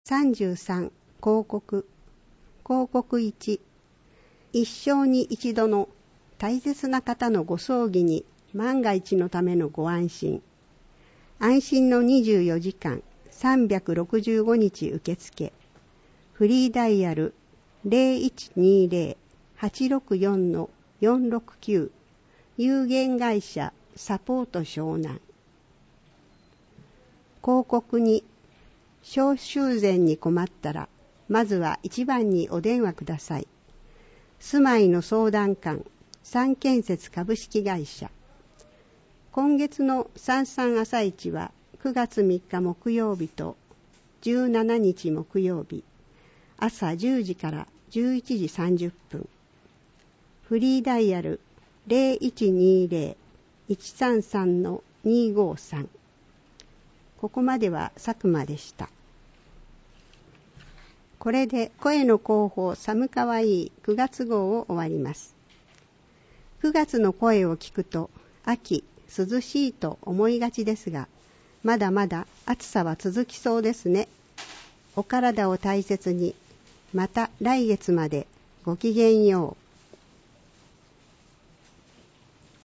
33広告1、一生に一度の大切な方のご葬儀に万が一のためのご安心の24時間365日受付フリーダイヤル 0120-864-469 有限会社サポート湘南。広告に小修繕に困ったらまずは1番にお電話ください。住まいの相談官三建設株式会社。今月の三々朝市は9月3日木曜日と17日木曜日朝10時から11時30分。フリーダイヤル 0120-133-253。ここまでは佐久間でした。これで声の広報寒かわいい9月号を終わります。9月の声を聞くと秋涼しいと思いがちですが、まだまだ暑さは続きそうですね。お体を大切に、また来月までごきげんよう。